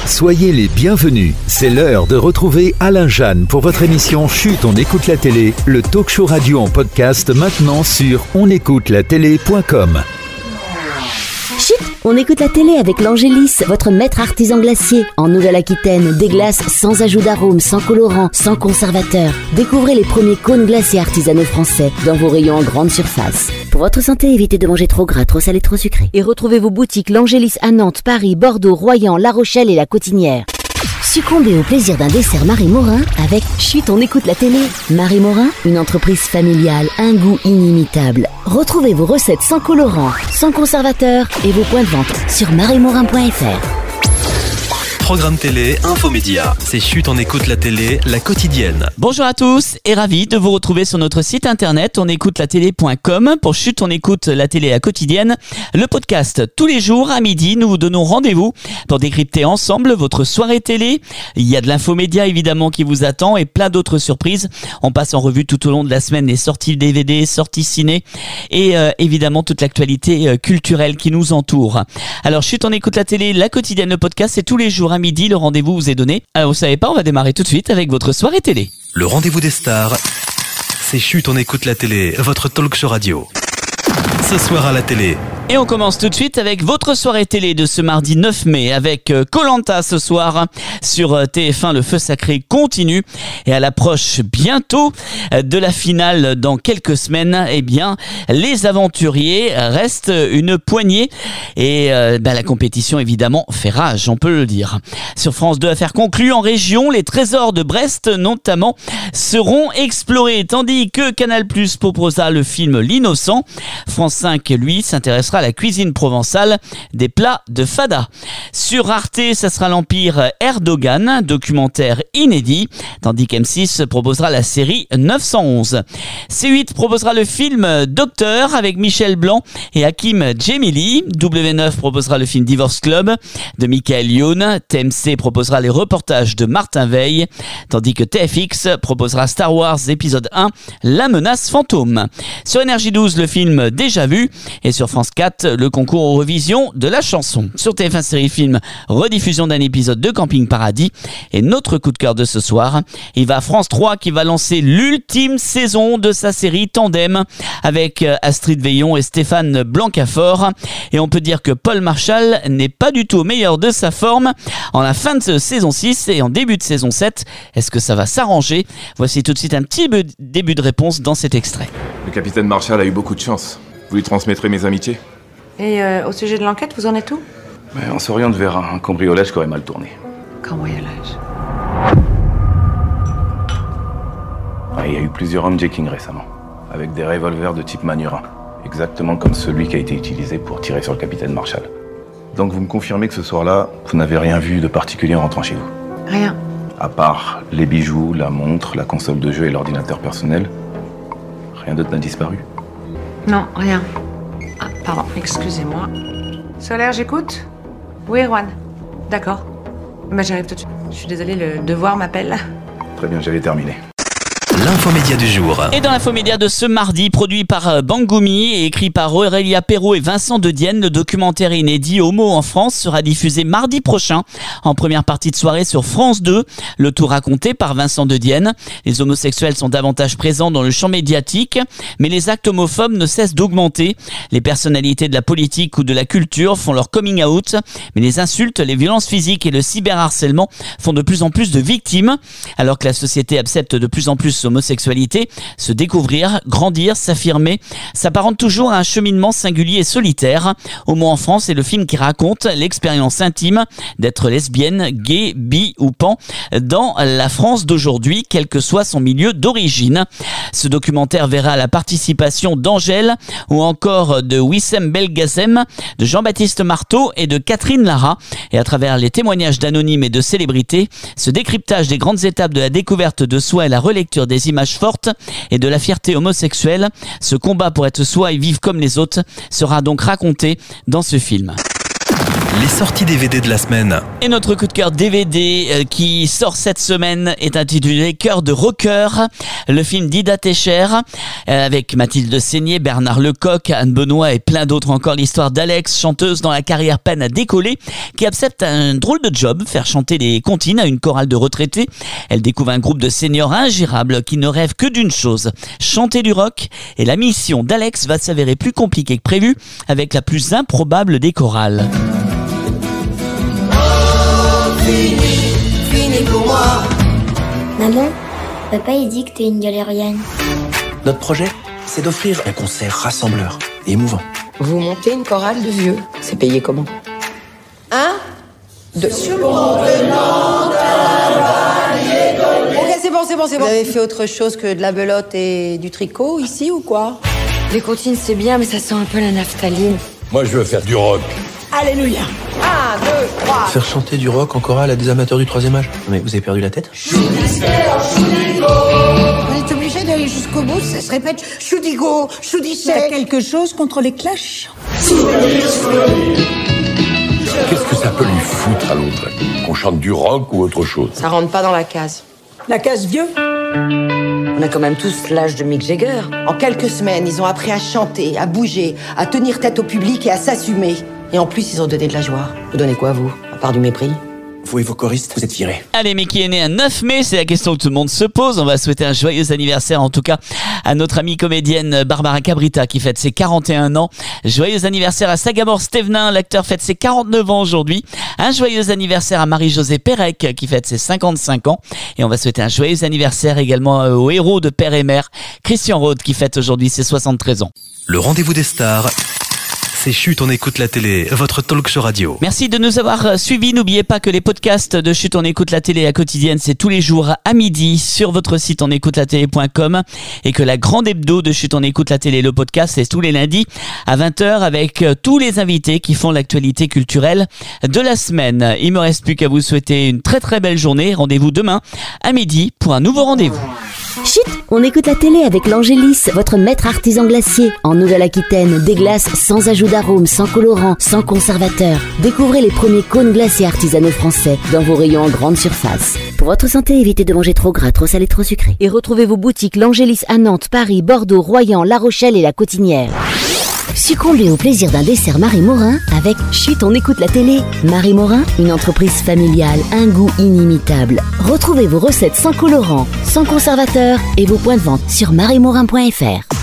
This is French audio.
Soyez les bienvenus. C'est l'heure de retrouver Alain Jeanne pour votre émission Chut, on écoute la télé, le talk show radio en podcast maintenant sur onécoutelatélé.com. Chut, on écoute la télé avec l'Angélis, votre maître artisan glacier. En Nouvelle-Aquitaine, des glaces sans ajout d'arôme, sans colorant, sans conservateur. Découvrez les premiers cônes glaciers artisanaux français dans vos rayons en grande surface. Pour votre santé, évitez de manger trop gras, trop salé, trop sucré. Et retrouvez vos boutiques l'Angélis à Nantes, Paris, Bordeaux, Royan, La Rochelle et La Cotinière. Succombez au plaisir d'un dessert Marie Morin avec Chut, on écoute la télé. Marie Morin, une entreprise familiale, un goût inimitable. Retrouvez vos recettes sans colorant, sans conservateur et vos points de vente sur mariemorin.fr. Programme télé, infomédia. C'est Chut, on écoute la télé, la quotidienne. Bonjour à tous et ravi de vous retrouver sur notre site internet onécoutelatélé.com pour Chut, on écoute la télé, la quotidienne. Le podcast tous les jours à midi, nous vous donnons rendez-vous pour décrypter ensemble votre soirée télé. Il y a de l'infomédia évidemment qui vous attend et plein d'autres surprises. On passe en revue tout au long de la semaine les sorties DVD, sorties ciné et évidemment toute l'actualité culturelle qui nous entoure. Alors Chut, on écoute la télé, la quotidienne, le podcast, c'est tous les jours à midi, le rendez-vous vous est donné. Alors vous savez pas, on va démarrer tout de suite avec votre soirée télé. Le rendez-vous des stars, c'est Chut, on écoute la télé, votre talk show radio. Ce soir à la télé. Et on commence tout de suite avec votre soirée télé de ce mardi 9 mai avec Koh-Lanta ce soir sur TF1. Le feu sacré continue et à l'approche bientôt de la finale dans quelques semaines, eh bien les aventuriers restent une poignée et la compétition évidemment fait rage, on peut le dire. Sur France 2, affaire conclue en région, les trésors de Brest notamment seront explorés tandis que Canal+ proposera le film L'Innocent. France 5 lui s'intéressera à la cuisine provençale, des plats de fada. Sur Arte, ça sera l'Empire Erdogan, documentaire inédit, tandis qu'M6 proposera la série 911. C8 proposera le film Docteur avec Michel Blanc et Hakim Djemili. W9 proposera le film Divorce Club de Michael Youn. TMC proposera les reportages de Martin Veil, tandis que TFX proposera Star Wars épisode 1, La menace fantôme. Sur Énergie 12, le film Déjà vu, et sur France 4, le concours Eurovision de la chanson. Sur TF1 Série Film, rediffusion d'un épisode de Camping Paradis. Et notre coup de cœur de ce soir, il va à France 3 qui va lancer l'ultime saison de sa série Tandem avec Astrid Veillon et Stéphane Blancafort. Et on peut dire que Paul Marchal n'est pas du tout au meilleur de sa forme en la fin de saison 6 et en début de saison 7. Est-ce que ça va s'arranger? Voici tout de suite un petit début de réponse dans cet extrait. Le capitaine Marchal a eu beaucoup de chance. Vous lui transmettrez mes amitiés. Et au sujet de l'enquête, vous en êtes où? On s'oriente vers un cambriolage qui aurait mal tourné. Cambriolage. Il y a eu plusieurs hijacking récemment, avec des revolvers de type Manurin, exactement comme celui qui a été utilisé pour tirer sur le capitaine Marchal. Donc vous me confirmez que ce soir-là, vous n'avez rien vu de particulier en rentrant chez vous? Rien. À part les bijoux, la montre, la console de jeu et l'ordinateur personnel, rien d'autre n'a disparu? Non, rien. Ah, pardon, excusez-moi. Solaire, j'écoute? Oui, Erwan. D'accord. J'arrive tout de suite. Je suis désolée, le devoir m'appelle. Très bien, j'avais terminé. L'infomédia du jour. Et dans l'infomédia de ce mardi, produit par Bangoumi et écrit par Aurélia Perrault et Vincent De Dienne, le documentaire inédit Homo en France sera diffusé mardi prochain en première partie de soirée sur France 2. Le tout raconté par Vincent De Dienne. Les homosexuels sont davantage présents dans le champ médiatique, mais les actes homophobes ne cessent d'augmenter. Les personnalités de la politique ou de la culture font leur coming out, mais les insultes, les violences physiques et le cyberharcèlement font de plus en plus de victimes. Alors que la société accepte de plus en plus l'homosexualité, se découvrir, grandir, s'affirmer, s'apparente toujours à un cheminement singulier et solitaire. Homo en France est le film qui raconte l'expérience intime d'être lesbienne, gay, bi ou pan dans la France d'aujourd'hui, quel que soit son milieu d'origine. Ce documentaire verra la participation d'Angèle ou encore de Wissem Belgacem, de Jean-Baptiste Marteau et de Catherine Lara. Et à travers les témoignages d'anonymes et de célébrités, ce décryptage des grandes étapes de la découverte de soi et la relecture des images fortes et de la fierté homosexuelle, ce combat pour être soi et vivre comme les autres sera donc raconté dans ce film. Les sorties DVD de la semaine. Et notre coup de cœur DVD qui sort cette semaine est intitulé Cœur de rocker, le film d'Ida Techer avec Mathilde Seigné, Bernard Lecoq, Anne Benoît et plein d'autres encore. L'histoire d'Alex, chanteuse dont la carrière peine à décoller, qui accepte un drôle de job, faire chanter des comptines à une chorale de retraités. Elle découvre un groupe de seniors ingérables qui ne rêvent que d'une chose, chanter du rock. Et la mission d'Alex va s'avérer plus compliquée que prévu avec la plus improbable des chorales. Fini pour moi. Maman, papa il dit que t'es une galérienne. Notre projet, c'est d'offrir un concert rassembleur et émouvant. Vous montez une chorale de vieux. C'est payé comment? 1, 2. Ok, c'est bon. Vous avez fait autre chose que de la belote et du tricot ici ou quoi? Les comptines c'est bien, mais ça sent un peu la naphtaline. Moi je veux faire du rock. Alléluia. 1, 2, 3. Faire chanter du rock en chorale à des amateurs du 3e âge. Mais vous avez perdu la tête? On est obligé d'aller jusqu'au bout, ça se répète. Choudigo, choudissé. T'as quelque chose contre les clashs? Qu'est-ce que ça peut lui foutre à l'autre? Qu'on chante du rock ou autre chose? Ça rentre pas dans la case. La case vieux? On a quand même tous l'âge de Mick Jagger. En quelques semaines, ils ont appris à chanter, à bouger, à tenir tête au public et à s'assumer. Et en plus, ils ont donné de la joie. Vous donnez quoi, vous? À part du mépris? Vous et vos choristes, vous êtes virés. Allez, mais qui est né un 9 mai? C'est la question que tout le monde se pose. On va souhaiter un joyeux anniversaire, en tout cas, à notre amie comédienne Barbara Cabrita, qui fête ses 41 ans. Joyeux anniversaire à Sagamore Stevenin, l'acteur fête ses 49 ans aujourd'hui. Un joyeux anniversaire à Marie-Josée Pérec, qui fête ses 55 ans. Et on va souhaiter un joyeux anniversaire également au héros de Père et Mère, Christian Rode, qui fête aujourd'hui ses 73 ans. Le rendez-vous des stars. C'est Chut, on écoute la télé, votre talk show radio. Merci de nous avoir suivis. N'oubliez pas que les podcasts de Chut, on écoute la télé à quotidienne, c'est tous les jours à midi sur votre site onécoutelatélé.com et que la grande hebdo de Chut, on écoute la télé, le podcast, c'est tous les lundis à 20h avec tous les invités qui font l'actualité culturelle de la semaine. Il me reste plus qu'à vous souhaiter une très très belle journée. Rendez-vous demain à midi pour un nouveau rendez-vous. Chut, on écoute la télé avec l'Angélis, votre maître artisan glacier. En Nouvelle-Aquitaine, des glaces sans ajout d'arôme, sans colorant, sans conservateur. Découvrez les premiers cônes glacés artisanaux français dans vos rayons en grande surface. Pour votre santé, évitez de manger trop gras, trop salé, trop sucré. Et retrouvez vos boutiques l'Angélis à Nantes, Paris, Bordeaux, Royan, La Rochelle et La Cotinière. Succombez au plaisir d'un dessert Marie Morin avec Chut, on écoute la télé. Marie Morin, une entreprise familiale, un goût inimitable. Retrouvez vos recettes sans colorant, sans conservateur et vos points de vente sur mariemorin.fr.